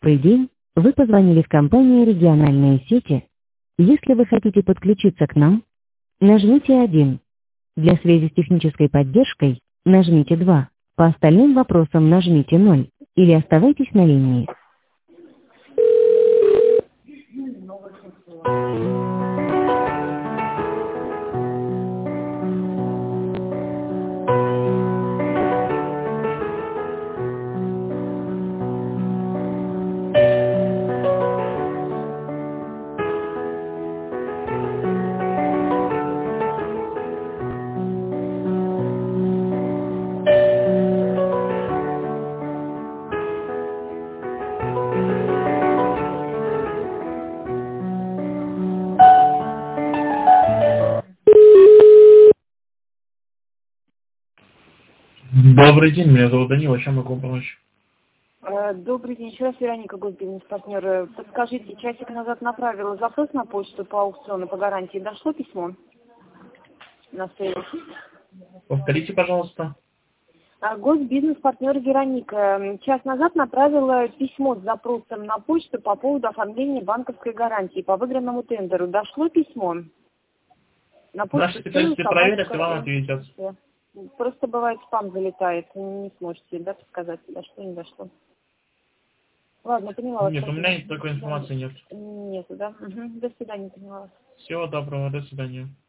Добрый день, вы позвонили в компанию «Региональные сети». Если вы хотите подключиться к нам, нажмите 1. Для связи с технической поддержкой нажмите 2. По остальным вопросам нажмите 0 или оставайтесь на линии. Добрый день, меня зовут Данила, чем могу вам помочь? Добрый день, еще раз Вероника, госбизнес-партнер. Подскажите, часик назад направила запрос на почту по аукциону по гарантии. Дошло письмо на сейвер? Повторите, пожалуйста. Госбизнес-партнер Вероника. Час назад направила письмо с запросом на почту по поводу оформления банковской гарантии по выигранному тендеру. Дошло письмо? На почту Наши специалисты проверят и вам ответят. Просто бывает спам залетает. Не сможете, да, подсказать, дошло, не дошло. Ладно, поняла вас. Нет, у меня такой информации нет. Нету, да? Угу. До свидания, поняла вас. Всего доброго, до свидания.